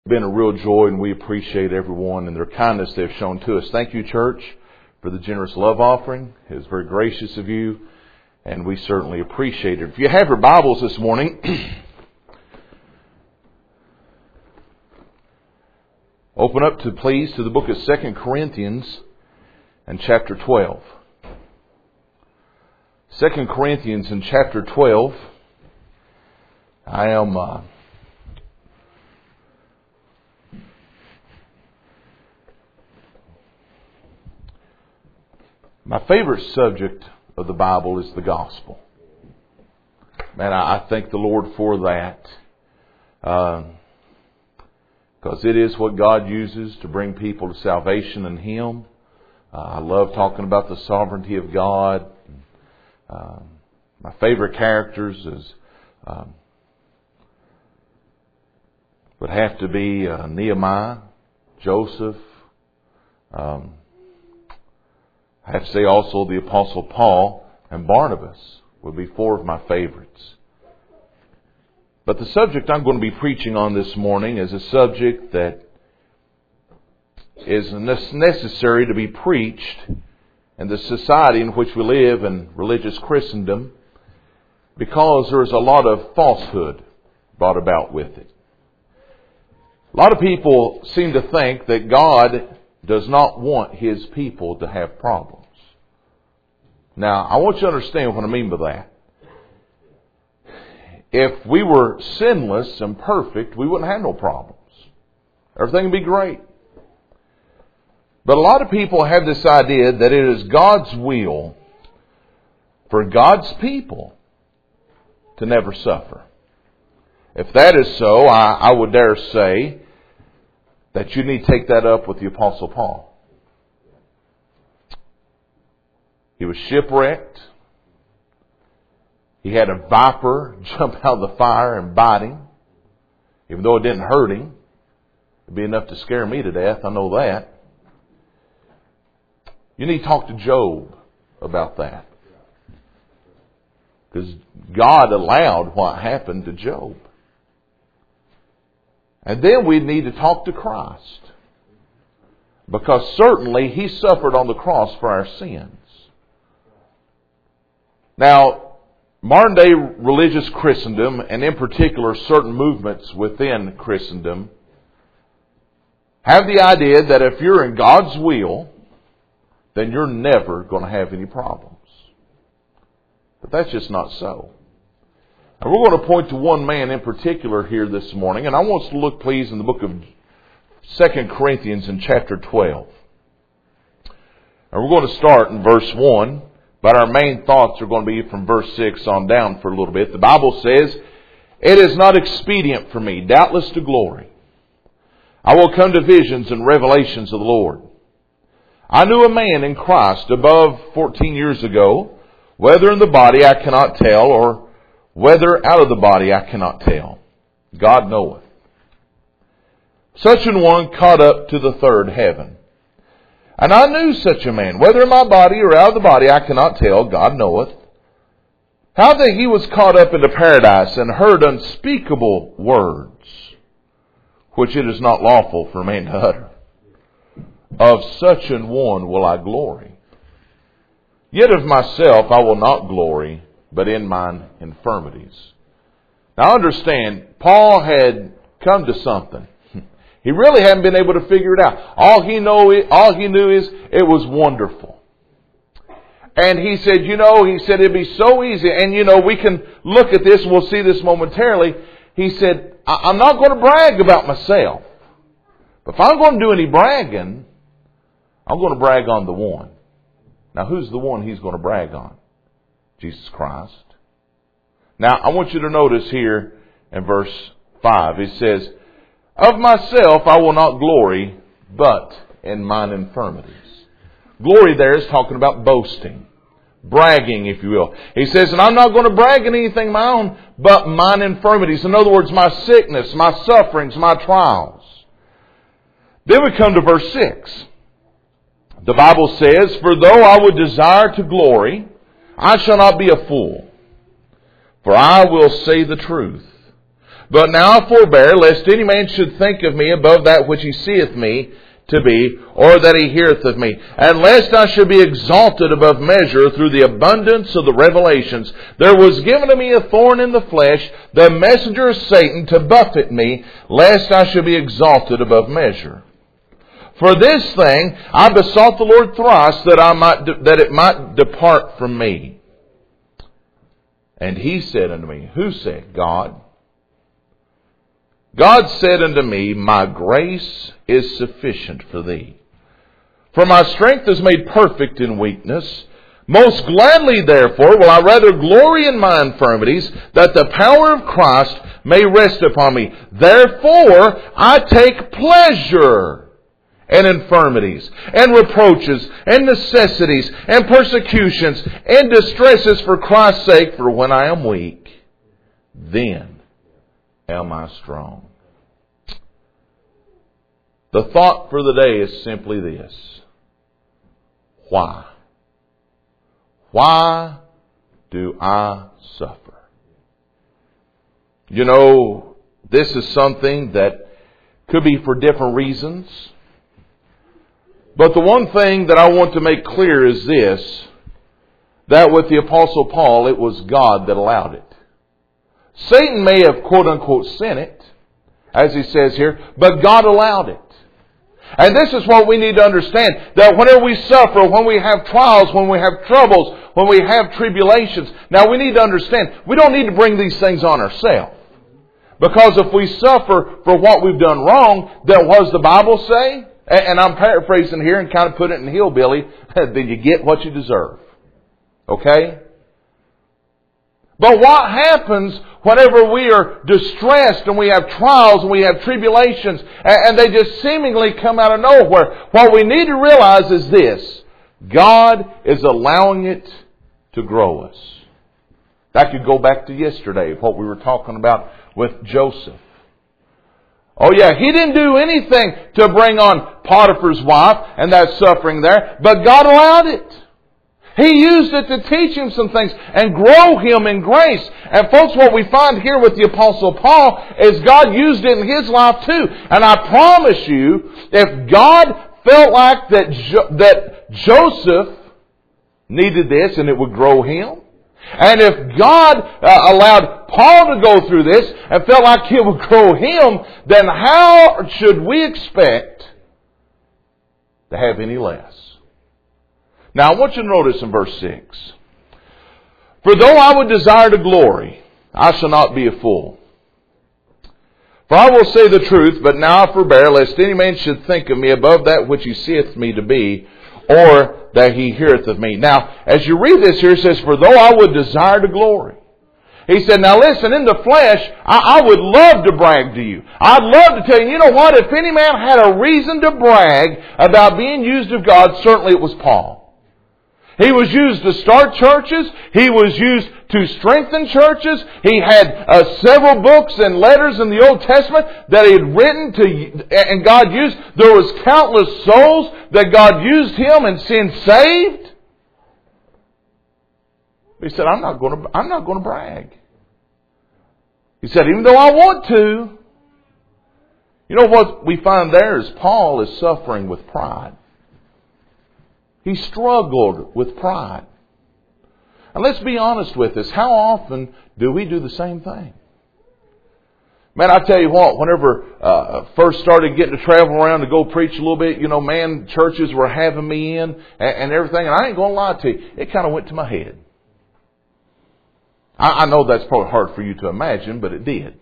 Been a real joy, and we appreciate everyone and their kindness they've shown to us. Thank you, church, for the generous love offering. It was very gracious of you, and we certainly appreciate it. If you have your Bibles this morning, open up please to the book of 2 Corinthians and chapter 12. 2 Corinthians and chapter 12. I am my favorite subject of the Bible is the gospel. Man, I thank the Lord for that. Because it is what God uses to bring people to salvation in Him. I love talking about the sovereignty of God. My favorite characters would have to be Nehemiah, Joseph. I have to say also the Apostle Paul and Barnabas would be four of my favorites. But the subject I'm going to be preaching on this morning is a subject that is necessary to be preached in the society in which we live in religious Christendom, because there is a lot of falsehood brought about with it. A lot of people seem to think that God does not want His people to have problems. Now, I want you to understand what I mean by that. If we were sinless and perfect, we wouldn't have no problems. Everything would be great. But a lot of people have this idea that it is God's will for God's people to never suffer. If that is so, I would dare say that you need to take that up with the Apostle Paul. He was shipwrecked. He had a viper jump out of the fire and bite him. Even though it didn't hurt him. It'd be enough to scare me to death, I know that. You need to talk to Job about that. Because God allowed what happened to Job. And then we need to talk to Christ. Because certainly He suffered on the cross for our sins. Now, modern day religious Christendom, and in particular certain movements within Christendom, have the idea that if you're in God's will, then you're never going to have any problems. But that's just not so. And we're going to point to one man in particular here this morning. And I want us to look, please, in the book of 2 Corinthians in chapter 12. And we're going to start in verse 1. But our main thoughts are going to be from verse 6 on down for a little bit. The Bible says, "It is not expedient for me, doubtless to glory. I will come to visions and revelations of the Lord. I knew a man in Christ above 14 years ago, whether in the body I cannot tell, or whether out of the body I cannot tell. God knoweth. Such an one caught up to the third heaven. And I knew such a man, whether in my body or out of the body I cannot tell, God knoweth. How that he was caught up into paradise and heard unspeakable words, which it is not lawful for man to utter. Of such an one will I glory. Yet of myself I will not glory, but in mine infirmities." Now understand, Paul had come to something. He really hadn't been able to figure it out. All he knew is it was wonderful. And he said, it'd be so easy. And we can look at this and we'll see this momentarily. He said, I'm not going to brag about myself. But if I'm going to do any bragging, I'm going to brag on the one. Now who's the one he's going to brag on? Jesus Christ. Now I want you to notice here in verse 5, it says, "Of myself I will not glory, but in mine infirmities." Glory there is talking about boasting. Bragging, if you will. He says, and I'm not going to brag in anything my own, but mine infirmities. In other words, my sickness, my sufferings, my trials. Then we come to verse 6. The Bible says, "For though I would desire to glory, I shall not be a fool. For I will say the truth. But now I forbear, lest any man should think of me above that which he seeth me to be, or that he heareth of me. And lest I should be exalted above measure through the abundance of the revelations, there was given to me a thorn in the flesh, the messenger of Satan, to buffet me, lest I should be exalted above measure. For this thing I besought the Lord thrice, that it might depart from me. And he said unto me, who said? God. God said unto me, my grace is sufficient for thee. For my strength is made perfect in weakness. Most gladly, therefore, will I rather glory in my infirmities, that the power of Christ may rest upon me. Therefore, I take pleasure in infirmities, and reproaches, and necessities, and persecutions, and distresses for Christ's sake. For when I am weak, then am I strong. The thought for the day is simply this. Why? Why do I suffer? You know, this is something that could be for different reasons. But the one thing that I want to make clear is this, that with the Apostle Paul, it was God that allowed it. Satan may have, quote unquote, sent it, as he says here, but God allowed it. And this is what we need to understand, that whenever we suffer, when we have trials, when we have troubles, when we have tribulations, now we need to understand, we don't need to bring these things on ourselves. Because if we suffer for what we've done wrong, then what does the Bible say? And I'm paraphrasing here and kind of putting it in hillbilly, then you get what you deserve. Okay? But what happens whenever we are distressed and we have trials and we have tribulations and they just seemingly come out of nowhere? What we need to realize is this. God is allowing it to grow us. That could go back to yesterday, what we were talking about with Joseph. Oh yeah, he didn't do anything to bring on Potiphar's wife and that suffering there, but God allowed it. He used it to teach him some things and grow him in grace. And folks, what we find here with the Apostle Paul is God used it in his life too. And I promise you, if God felt like that Joseph needed this and it would grow him, and if God allowed Paul to go through this and felt like it would grow him, then how should we expect to have any less? Now, I want you to notice in verse 6. For though I would desire to glory, I shall not be a fool. For I will say the truth, but now I forbear, lest any man should think of me above that which he seeth me to be, or that he heareth of me. Now, as you read this here, it says, for though I would desire to glory. He said, now listen, in the flesh, I would love to brag to you. I'd love to tell you, you know what, if any man had a reason to brag about being used of God, certainly it was Paul. He was used to start churches. He was used to strengthen churches. He had several books and letters in the Old Testament that he had written and God used. There was countless souls that God used him and sin saved. He said, I'm not going to brag. He said, even though I want to. You know what we find there is Paul is suffering with pride. He struggled with pride. And let's be honest with this. How often do we do the same thing? Man, I tell you what, whenever first started getting to travel around to go preach a little bit, you know, man, churches were having me in and everything. And I ain't going to lie to you, it kind of went to my head. I know that's probably hard for you to imagine, but it did.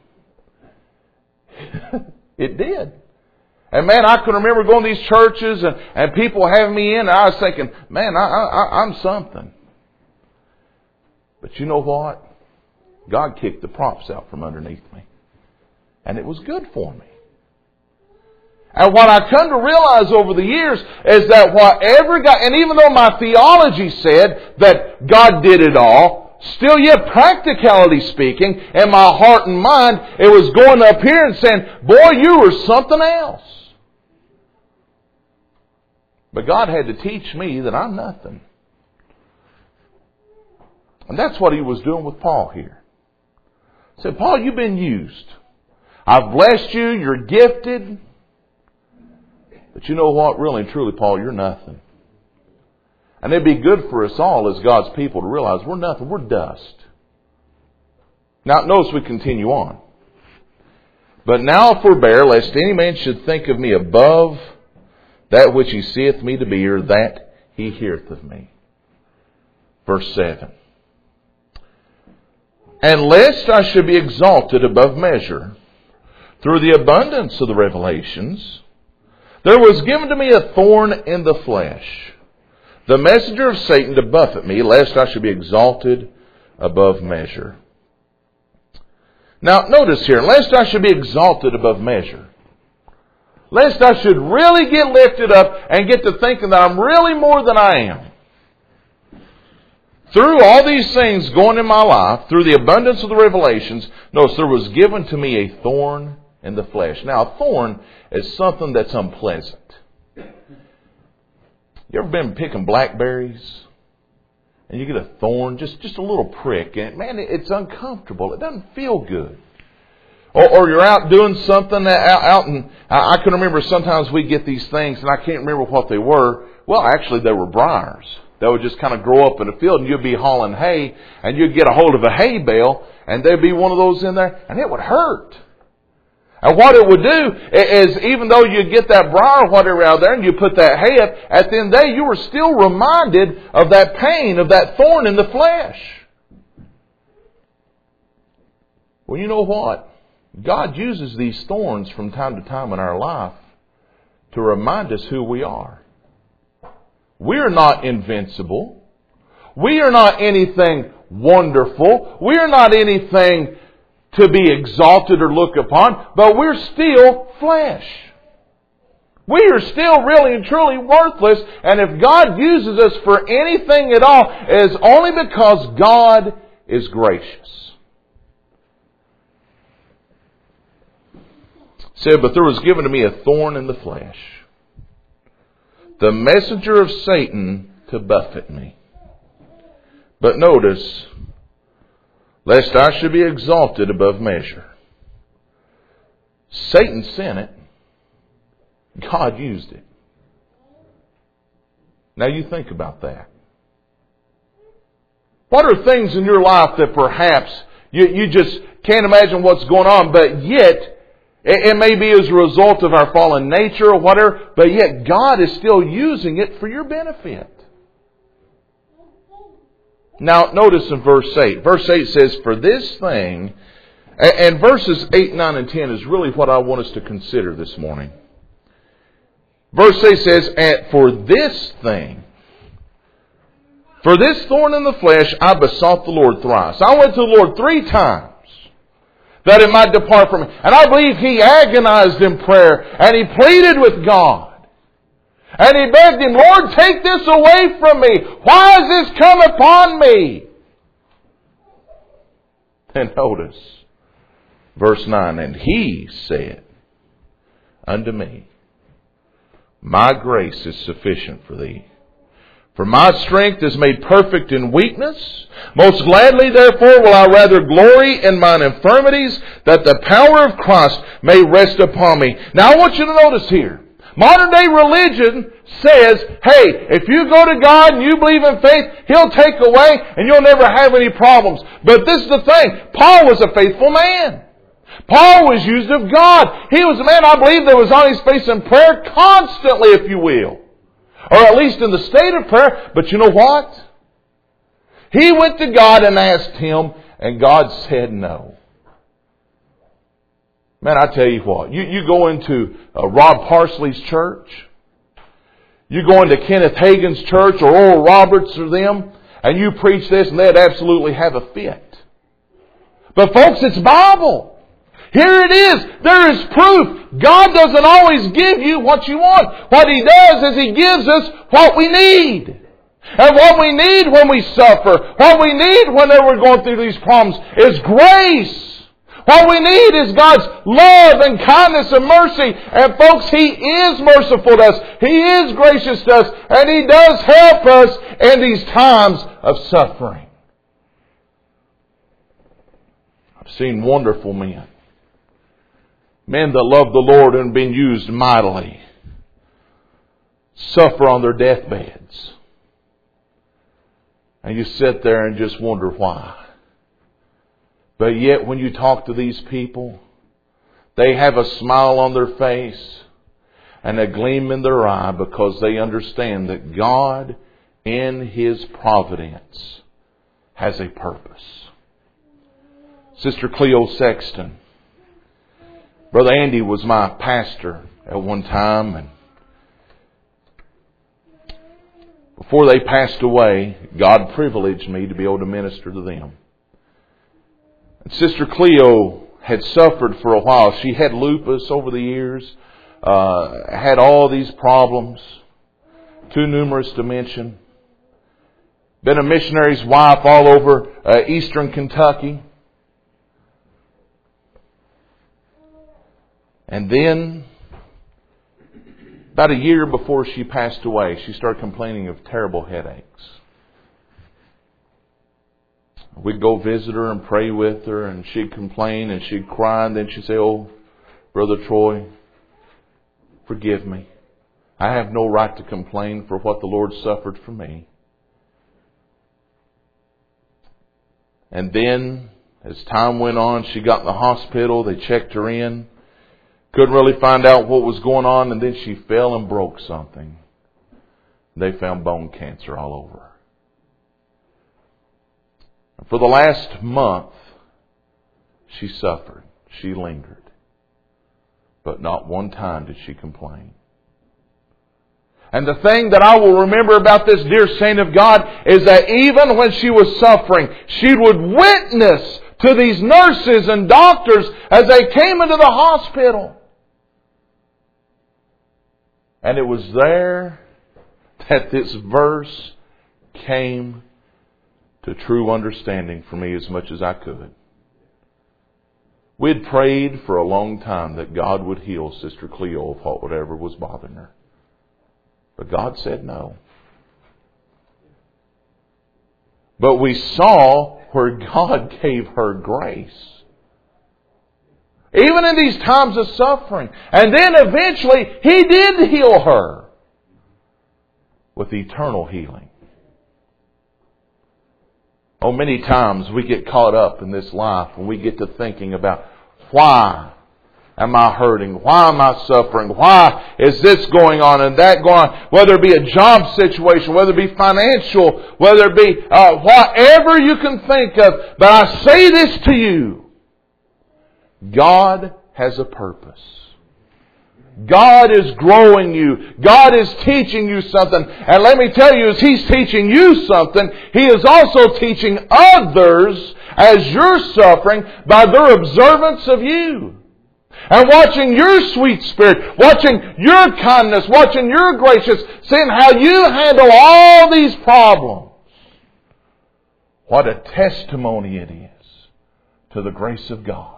It did. And man, I can remember going to these churches and people having me in, and I was thinking, man, I'm something. But you know what? God kicked the props out from underneath me. And it was good for me. And what I come to realize over the years is that whatever God, and even though my theology said that God did it all, still yet practicality speaking, in my heart and mind, it was going up here and saying, boy, you were something else. But God had to teach me that I'm nothing. And that's what He was doing with Paul here. He said, Paul, you've been used. I've blessed you. You're gifted. But you know what? Really and truly, Paul, you're nothing. And it'd be good for us all as God's people to realize we're nothing. We're dust. Now, notice we continue on. But now forbear, lest any man should think of me above that which he seeth me to be, or that he heareth of me. Verse 7. And lest I should be exalted above measure, through the abundance of the revelations, there was given to me a thorn in the flesh, the messenger of Satan to buffet me, lest I should be exalted above measure. Now, notice here, lest I should be exalted above measure. Lest I should really get lifted up and get to thinking that I'm really more than I am. Through all these things going in my life, through the abundance of the revelations, notice there was given to me a thorn in the flesh. Now, a thorn is something that's unpleasant. You ever been picking blackberries? And you get a thorn, just a little prick, and man, it's uncomfortable. It doesn't feel good. Or you're out doing something out, and I can remember sometimes we get these things, and I can't remember what they were. Well, actually, they were briars. They would just kind of grow up in the field, and you'd be hauling hay, and you'd get a hold of a hay bale, and there'd be one of those in there, and it would hurt. And what it would do is, even though you get that briar or whatever out there and you put that hay up, at the end of the day, you were still reminded of that pain, of that thorn in the flesh. Well, you know what? God uses these thorns from time to time in our life to remind us who we are. We are not invincible. We are not anything wonderful. We are not anything to be exalted or looked upon, but we're still flesh. We are still really and truly worthless, and if God uses us for anything at all, it is only because God is gracious. It said, but there was given to me a thorn in the flesh, the messenger of Satan to buffet me. But notice, lest I should be exalted above measure. Satan sent it. God used it. Now you think about that. What are things in your life that perhaps you just can't imagine what's going on, but yet it may be as a result of our fallen nature or whatever, but yet God is still using it for your benefit. Now, notice in verse 8. Verse 8 says, for this thing, and verses 8, 9, and 10 is really what I want us to consider this morning. Verse 8 says, and for this thing, for this thorn in the flesh, I besought the Lord thrice. I went to the Lord 3 times that it might depart from me. And I believe He agonized in prayer, and He pleaded with God. And he begged Him, Lord, take this away from me. Why has this come upon me? And notice, verse 9, and He said unto me, my grace is sufficient for thee. For my strength is made perfect in weakness. Most gladly, therefore, will I rather glory in mine infirmities, that the power of Christ may rest upon me. Now I want you to notice here, modern day religion says, hey, if you go to God and you believe in faith, He'll take away and you'll never have any problems. But this is the thing. Paul was a faithful man. Paul was used of God. He was a man, I believe, that was on his face in prayer constantly, if you will. Or at least in the state of prayer. But you know what? He went to God and asked Him, and God said no. Man, I tell you what, you go into Rob Parsley's church, you go into Kenneth Hagin's church or Oral Roberts or them, and you preach this and they'd absolutely have a fit. But folks, it's Bible. Here it is. There is proof. God doesn't always give you what you want. What He does is He gives us what we need. And what we need when we suffer, what we need whenever we're going through these problems is grace. What we need is God's love and kindness and mercy. And folks, He is merciful to us. He is gracious to us. And He does help us in these times of suffering. I've seen wonderful men Men that love the Lord and been used mightily suffer on their deathbeds. And you sit there and just wonder why. But yet when you talk to these people, they have a smile on their face and a gleam in their eye because they understand that God in His providence has a purpose. Sister Cleo Sexton. Brother Andy was my pastor at one time, and before they passed away, God privileged me to be able to minister to them. And Sister Cleo had suffered for a while. She had lupus over the years, had all these problems, too numerous to mention. Been a missionary's wife all over eastern Kentucky. And then, about a year before she passed away, she started complaining of terrible headaches. We'd go visit her and pray with her, and she'd complain and she'd cry, and then she'd say, "Oh, Brother Troy, forgive me. I have no right to complain for what the Lord suffered for me." And then, as time went on, she got in the hospital. They checked her in. Couldn't really find out what was going on, and then she fell and broke something. They found bone cancer all over her. And for the last month, she suffered. She lingered. But not one time did she complain. And the thing that I will remember about this dear saint of God is that even when she was suffering, she would witness to these nurses and doctors as they came into the hospital. And it was there that this verse came to true understanding for me as much as I could. We had prayed for a long time that God would heal Sister Cleo of whatever was bothering her. But God said no. But we saw where God gave her grace. Even in these times of suffering. And then eventually He did heal her with eternal healing. Oh, many times we get caught up in this life when we get to thinking about why am I hurting? Why am I suffering? Why is this going on and that going on? Whether it be a job situation, whether it be financial, whether it be whatever you can think of. But I say this to you. God has a purpose. God is growing you. God is teaching you something. And let me tell you, as He's teaching you something, He is also teaching others as you're suffering by their observance of you. And watching your sweet spirit, watching your kindness, watching your graciousness, seeing how you handle all these problems. What a testimony it is to the grace of God.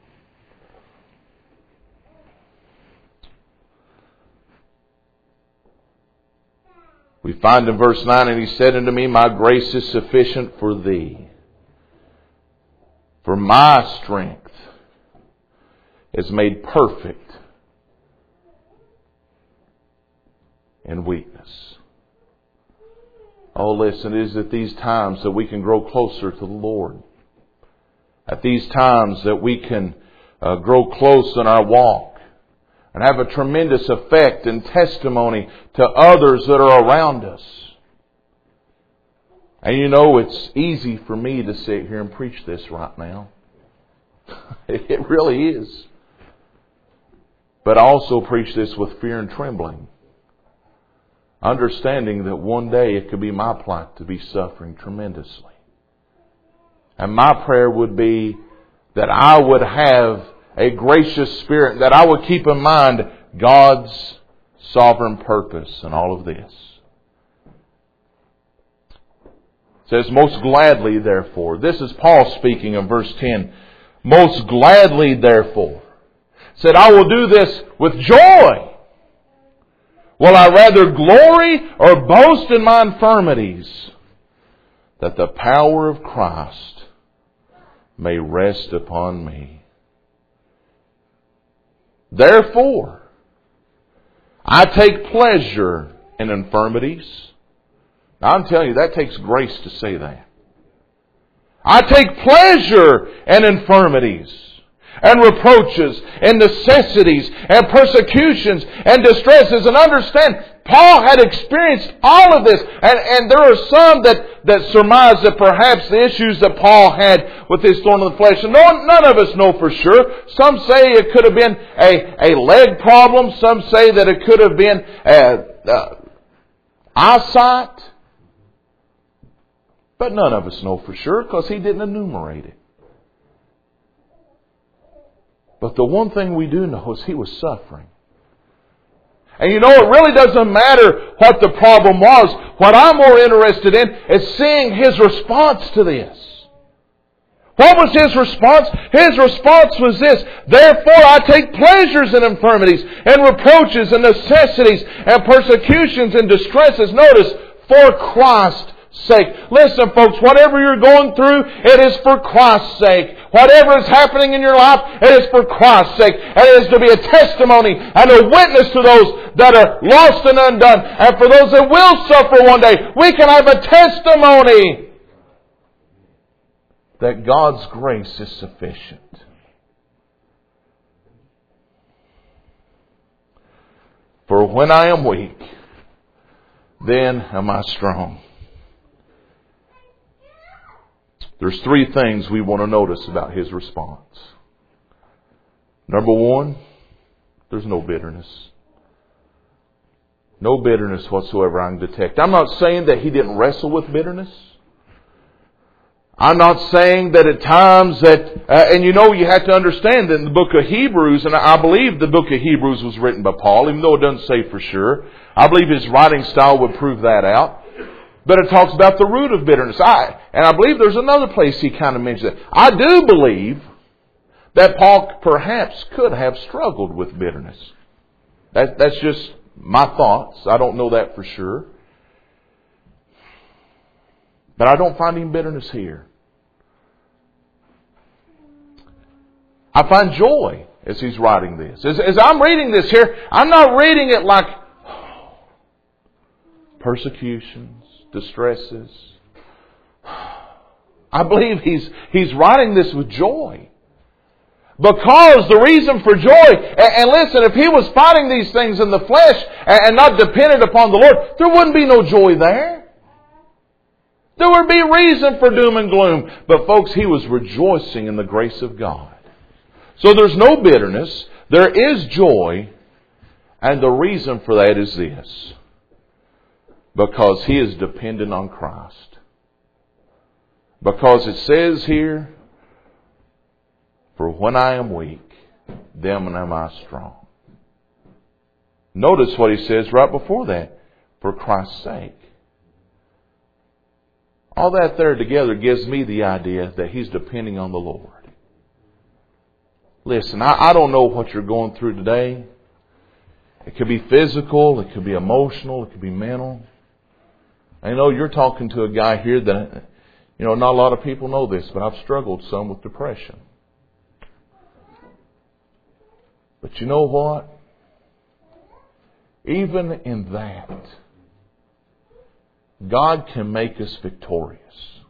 We find in verse 9, "And He said unto me, My grace is sufficient for thee, for my strength is made perfect in weakness." Oh, listen, it is at these times that we can grow closer to the Lord. At these times that we can grow close in our walk. And have a tremendous effect and testimony to others that are around us. And you know, it's easy for me to sit here and preach this right now. It really is. But I also preach this with fear and trembling. Understanding that one day it could be my plight to be suffering tremendously. And my prayer would be that I would have a gracious spirit, that I would keep in mind God's sovereign purpose in all of this. It says, "Most gladly therefore." This is Paul speaking in verse 10. "Most gladly therefore." Said, "I will do this with joy. Will I rather glory or boast in my infirmities, that the power of Christ may rest upon me." Therefore, I take pleasure in infirmities. Now, I'm telling you, that takes grace to say that. I take pleasure in infirmities and reproaches and necessities and persecutions and distresses. And understand, Paul had experienced all of this. And there are some that surmise that perhaps the issues that Paul had with his thorn in the flesh, and none of us know for sure. Some say it could have been a leg problem. Some say that it could have been eyesight. But none of us know for sure because he didn't enumerate it. But the one thing we do know is he was suffering. And you know, it really doesn't matter what the problem was. What I'm more interested in is seeing his response to this. What was his response? His response was this: therefore I take pleasures in infirmities and reproaches and necessities and persecutions and distresses. Notice, for Christ's sake. Listen, folks, whatever you're going through, it is for Christ's sake. Whatever is happening in your life, it is for Christ's sake. And it is to be a testimony and a witness to those that are lost and undone. And for those that will suffer one day, we can have a testimony that God's grace is sufficient. For when I am weak, then am I strong. There's three things we want to notice about his response. Number one, there's no bitterness. No bitterness whatsoever I can detect. I'm not saying that he didn't wrestle with bitterness. I'm not saying that at times that, and you know, you have to understand that in the book of Hebrews, and I believe the book of Hebrews was written by Paul, even though it doesn't say for sure. I believe his writing style would prove that out. But it talks about the root of bitterness. And I believe there's another place he kind of mentions it. I do believe that Paul perhaps could have struggled with bitterness. That's just my thoughts. I don't know that for sure. But I don't find any bitterness here. I find joy as he's writing this. As I'm reading this here, I'm not reading it like persecutions, distresses. I believe he's writing this with joy. Because the reason for joy, and listen, if he was fighting these things in the flesh and not dependent upon the Lord, there wouldn't be no joy there. There would be reason for doom and gloom. But folks, he was rejoicing in the grace of God. So there's no bitterness. There is joy. And the reason for that is this: because he is dependent on Christ. Because it says here, for when I am weak, then am I strong. Notice what he says right before that: for Christ's sake. All that there together gives me the idea that he's depending on the Lord. Listen, I don't know what you're going through today. It could be physical, it could be emotional, it could be mental. I know you're talking to a guy here that, not a lot of people know this, but I've struggled some with depression. But you know what? Even in that, God can make us victorious.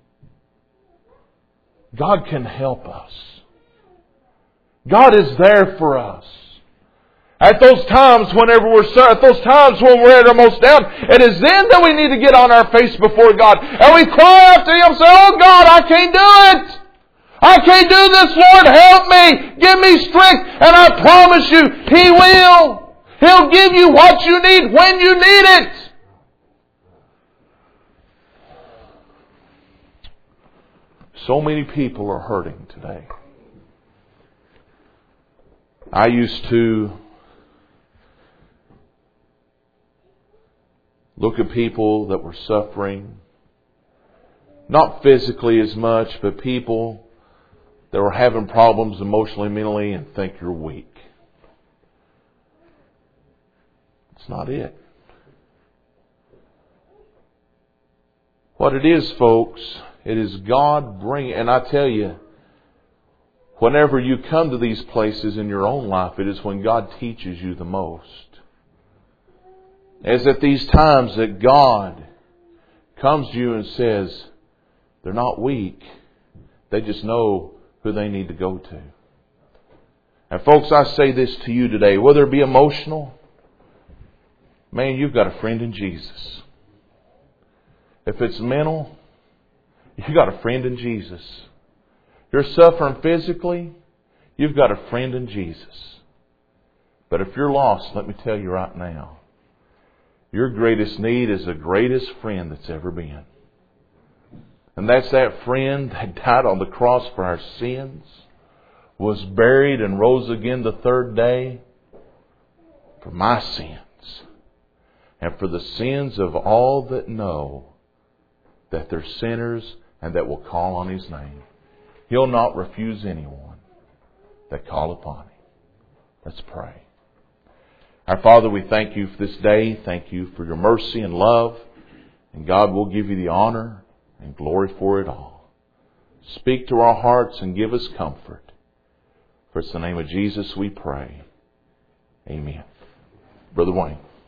God can help us. God is there for us. At those times whenever at those times when we're at our most down, it is then that we need to get on our face before God. And we cry out to Him, say, oh God, I can't do it. I can't do this, Lord, help me. Give me strength. And I promise you, He will. He'll give you what you need when you need it. So many people are hurting today. I used to look at people that were suffering, not physically as much, but people that were having problems emotionally, mentally, and think you're weak. It's not it. What it is, folks, it is God bringing, and I tell you, whenever you come to these places in your own life, it is when God teaches you the most. It's at these times that God comes to you and says, they're not weak. They just know who they need to go to. And folks, I say this to you today, whether it be emotional, man, you've got a friend in Jesus. If it's mental, you've got a friend in Jesus. You're suffering physically, you've got a friend in Jesus. But if you're lost, let me tell you right now, your greatest need is the greatest friend that's ever been. And that's that friend that died on the cross for our sins, was buried and rose again the third day for my sins and for the sins of all that know that they're sinners and that will call on His name. He'll not refuse anyone that call upon Him. Let's pray. Our Father, we thank You for this day. Thank You for Your mercy and love. And God, will give You the honor and glory for it all. Speak to our hearts and give us comfort. For it's the name of Jesus we pray. Amen. Brother Wayne.